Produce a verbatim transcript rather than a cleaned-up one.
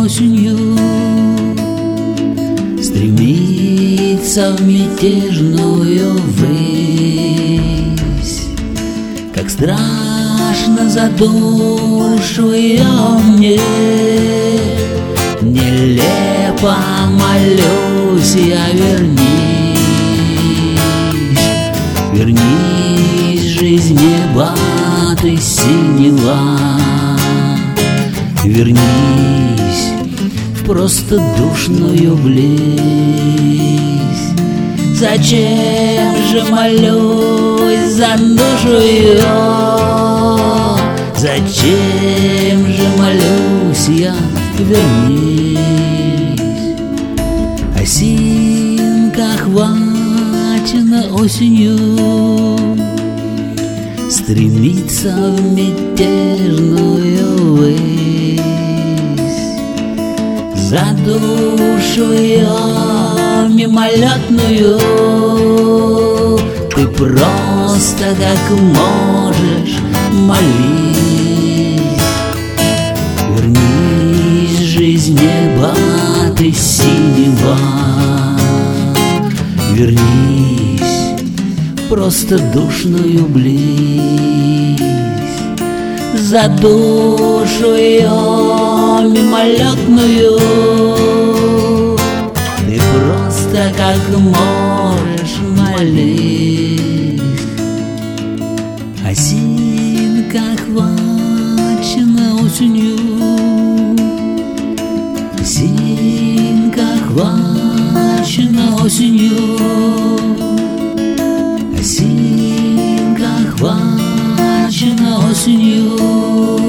осенью стремится в мятежную высь. Как страшно за душу ее мне, нелепо молюсь я: вернись, вернись, жизнь неба ты синего, вернись в простодушную близь. Зачем же молюсь за душу ее? Зачем же молюсь я? Вернись. Осинка охвачена осенью, стремится в мятежную высь. За душу ее мимолетную ты просто как можешь молись. Вернись, жизнь неба ты синего, вернись в простодушную близь. За душу ее мимолетную ты просто как можешь молись. Осинка охвачена осенью, осинка охвачена осенью, осинка охвачена осенью.